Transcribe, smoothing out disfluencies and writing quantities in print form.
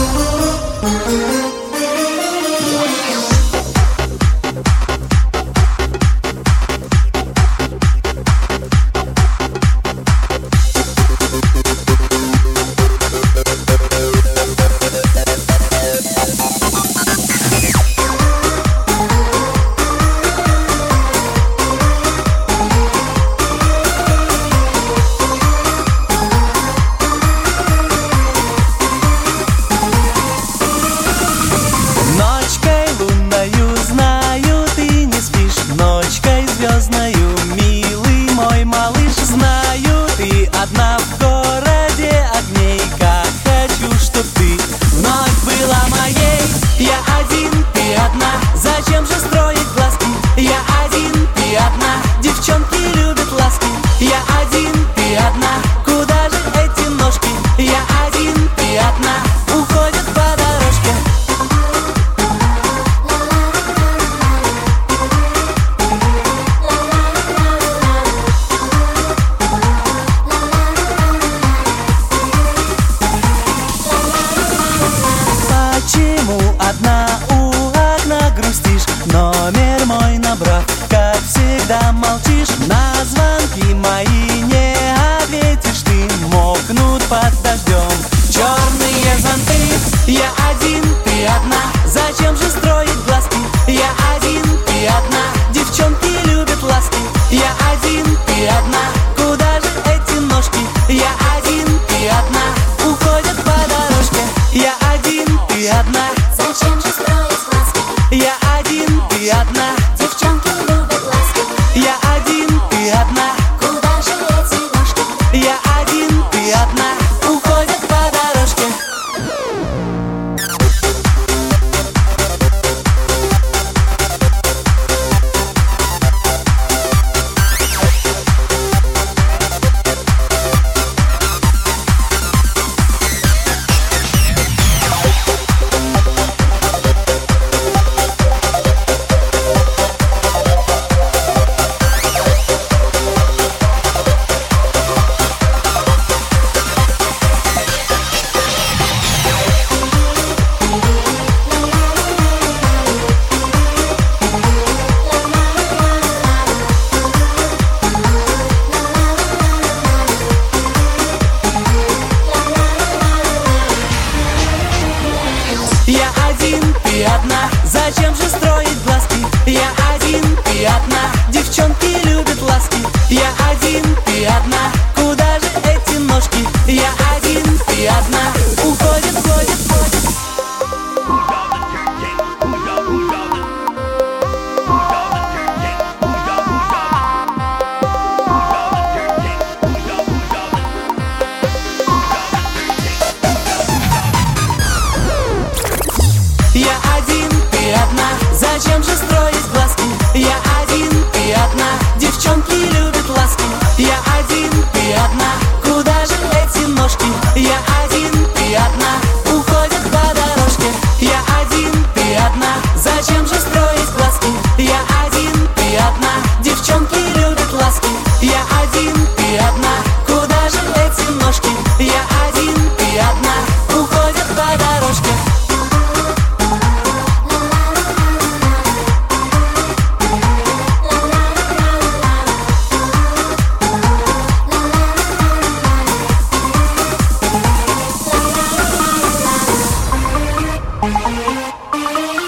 звездною, милый мой малыш. Знаю, ты одна в городе огней, как хочу, чтоб ты вновь была моей. Я один, ты одна, зачем же строить глазки? Я один, ты одна, девчонки любят ласки. Я один, ты одна, куда же эти ножки? Я один, ты одна, уходят по дорожке. Почему одна у окна грустишь? Номер мой набрав, как всегда молчишь. На звонки мои не ответишь ты, мокнут под дождем черные зонты. Я один, ты одна, зачем же строить глазки? Я один, ты одна, девчонки любят ласки. Я один, ты одна, куда же эти ножки? Я один, ты одна, уходят по дорожке. Я один, ты одна, зачем же строить глазки? я один, ты одна, Девчонки любят ласки. я один, ты одна, Куда же эти ножки? я один, ты одна, уходят по дорожке. Я один, ты одна, зачем же строить глазки? Я один, ты одна, девчонки любят ласки. Я один, ты одна, куда же эти ножки? Я один, ты одна, уходит, ходит, ходит. Я один, ты одна, зачем же строить глазки? Я один, ты одна, девчонки любят ласки. Я один, ты одна, куда же эти ножки? Я один, ты одна, уходят по дорожке. Я один, ты одна, зачем же строить глазки? Я один, ты одна, девчонки любят ласки. Я один, ты одна, куда же эти ножки? Я один, ты одна, уходят по дорожке. La la la la la.